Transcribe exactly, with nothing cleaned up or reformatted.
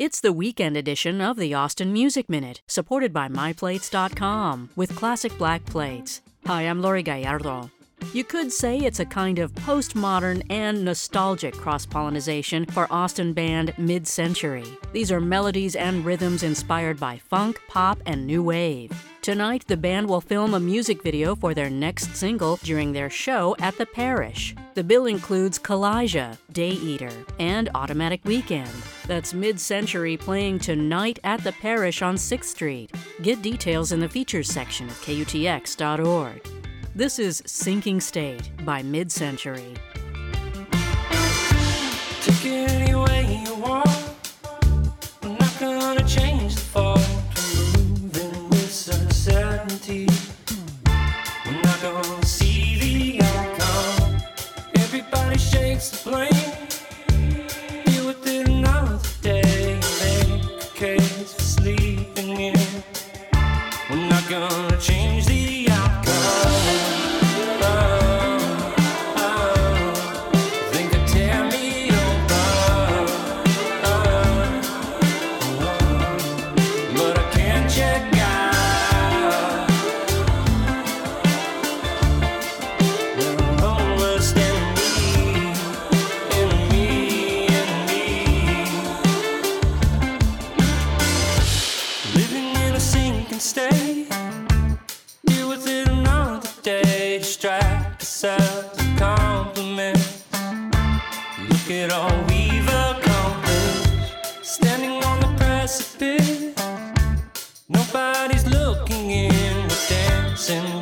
It's the weekend edition of the Austin Music Minute, supported by my plates dot com with classic black plates. Hi, I'm Lori Gallardo. You could say it's a kind of postmodern and nostalgic cross-pollination for Austin band Mid-Century. These are melodies and rhythms inspired by funk, pop, and new wave. Tonight, the band will film a music video for their next single during their show at the Parish. The bill includes Kalijah, Day Eater, and Automatic Weekend. That's Mid-Century playing tonight at the Parish on sixth street. Get details in the features section of K U T X dot org. This is Sinking State by Mid-Century. Take it any way you want. I'm not gonna change the fall. Moving with certainty. We're not gonna see the outcome. Everybody shakes the blame. Deal with it another day. Make a case for sleeping in. We're not gonna change the outcome. Stay, deal with it another day. Distract yourself with compliments. Look at all we've accomplished. Standing on the precipice, nobody's looking in. We're dancing.